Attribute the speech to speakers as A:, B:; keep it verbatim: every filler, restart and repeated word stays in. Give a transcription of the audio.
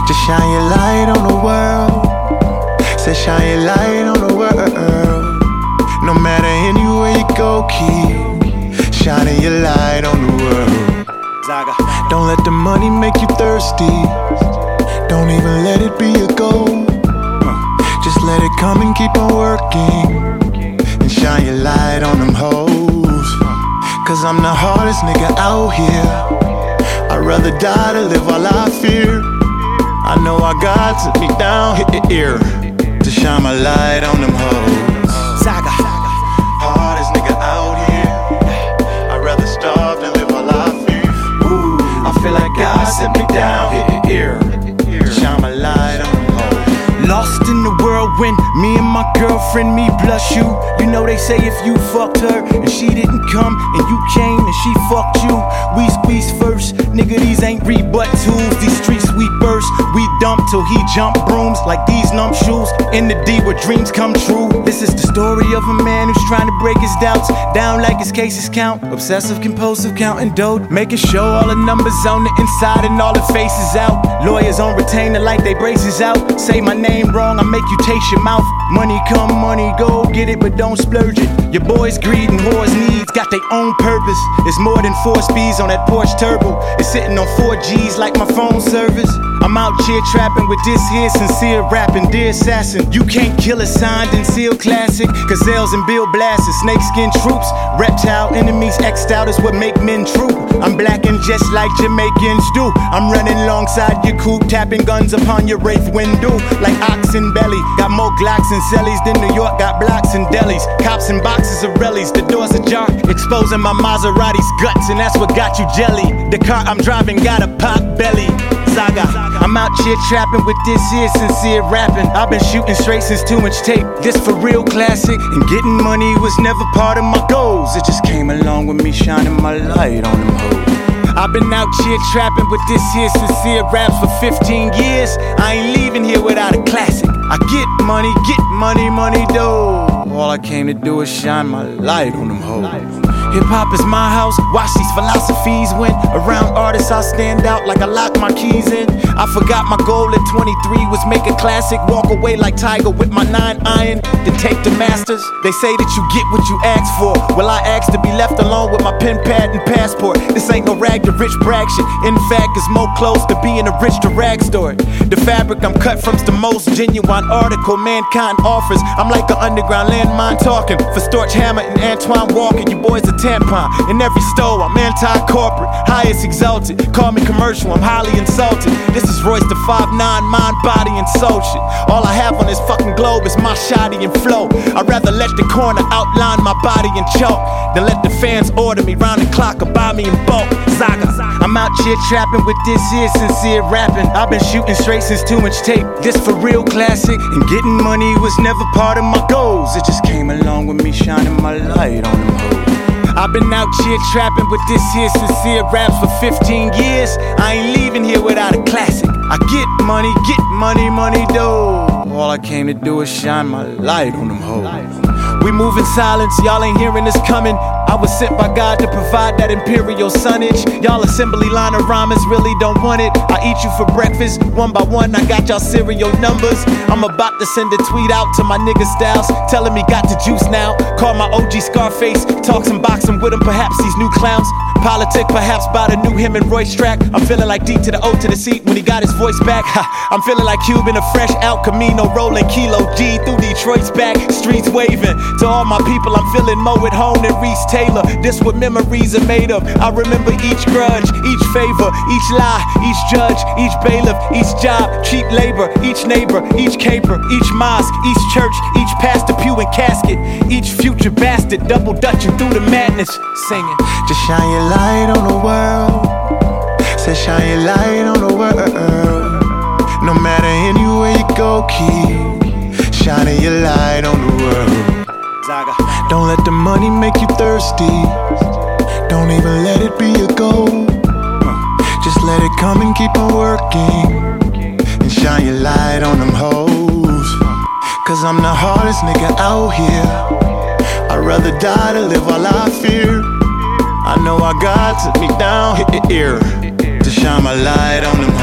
A: Just shine your light on the world. Say shine your light on the world. No matter anywhere you go, keep shining your light on the world. Zaga. Don't let the money make you thirsty. Don't even let it be a goal. Just let it come and keep on working. And shine your light on them hoes. Cause I'm the hardest nigga out here. I'd rather die than live while I fear. I know our God took me down here to shine my light on them hoes. Zaga. Hardest nigga out here. I'd rather starve than live while I fear. Ooh, I feel like God sent me down here to shine my light on them hoes.
B: Lost in the whirlwind, me and my girlfriend, me blush you. You know they say if you fucked her and she didn't come, and you came and she fucked you, we squeeze first. Nigga, these ain't rebut tools, these street sweepers. We dump till he jump brooms like these numb shoes. In the D where dreams come true. This is the story of a man who's trying to break his doubts down like his cases count. Obsessive compulsive counting dough, making sure all the numbers on the inside and all the faces out. Lawyers on retainer like they braces out. Say my name wrong, I make you taste your mouth. Money come, money go, get it but don't splurge it. Your boys greed and whores needs got their own purpose. It's more than four speeds on that Porsche Turbo. It's sitting on four G's like my phone service. I'm out here trapping with this here sincere rapping. Dear assassin, you can't kill a signed and sealed classic. Gazelles and Bill Blasted, snakeskin troops. Reptile enemies X'd out is what make men true. I'm black and just like Jamaicans do. I'm running alongside your coupe, tapping guns upon your Wraith window. Like oxen belly, got more Glocks and Cellies than New York got blocks and delis. Cops and boxes of rellies, the doors ajar, exposing my Maserati's guts, and that's what got you jelly. The car I'm driving got a pot belly. Zaga. I'm out here trapping with this here sincere rapping. I've been shooting straight since two inch tape. This for real classic. And getting money was never part of my goals. It just came along with me shining my light on them hoes. I've been out here trapping with this here sincere raps for fifteen years. I ain't leaving here without a classic. I get money, get money, money dough. All I came to do is shine my light on them hoes. Hip-hop is my house, watch these philosophies win. Around artists I stand out like I lock my keys in. I forgot my goal at twenty-three was make a classic. Walk away like Tiger with my nine iron, then take the masters. They say that you get what you ask for. Well, I asked to be left alone with my pen pad and passport. This ain't no rag to rich brag shit. In fact, it's more close to being a rich to rag story. The fabric I'm cut from's the most genuine article mankind offers. I'm like an underground landmine talking for Storch Hammer and Antoine Walker. You boys are tampon in every store. I'm anti-corporate, highest exalted. Call me commercial, I'm highly insulted. This is Royce the five nine, mind, body, and soul shit. All I have on this fucking globe is my shoddy and flow. I'd rather let the corner outline my body in chalk than let the fans order me round the clock or buy me in bulk. Zaga. I'm out here trapping with this here sincere rapping. I've been shooting straight since two inch tape. This for real classic. And getting money was never part of my goals. It just came along with me shining my light on them hoes. I've been out here trapping with this here sincere raps for fifteen years. I ain't leaving here without a classic. I get money, get money, money dough. All I came to do is shine my light on them hoes. We move in silence, y'all ain't hearing us coming. I was sent by God to provide that imperial sunnage. Y'all assembly line of rhymers really don't want it. I eat you for breakfast, one by one, I got y'all serial numbers. I'm about to send a tweet out to my nigga Styles, telling me got the juice now. Call my O G Scarface, talk some boxing with him, perhaps these new clowns. Politic perhaps by the new him and Royce track. I'm feeling like D to the O to the C when he got his voice back. Ha, I'm feeling like Cuban, a fresh out Camino, rolling Kilo G through Detroit's back, streets waving. To all my people, I'm feeling Mo at home and Reese Taylor. This what memories are made of. I remember each grudge, each favor, each lie, each judge, each bailiff, each job, cheap labor, each neighbor, each caper, each mosque, each church, each pastor, pew and casket, each future bastard, double dutching through the madness, singing.
A: Just shine your light on the world. Say shine your light on the world. No matter anywhere you go, keep shining your light on the world.
B: Zaga.
A: Don't let the money make you thirsty. Don't even let it be a goal. Just let it come and keep on working. And shine your light on them hoes. Cause I'm the hardest nigga out here. I'd rather die than live while I fear. I know our God took me down here to shine my light on them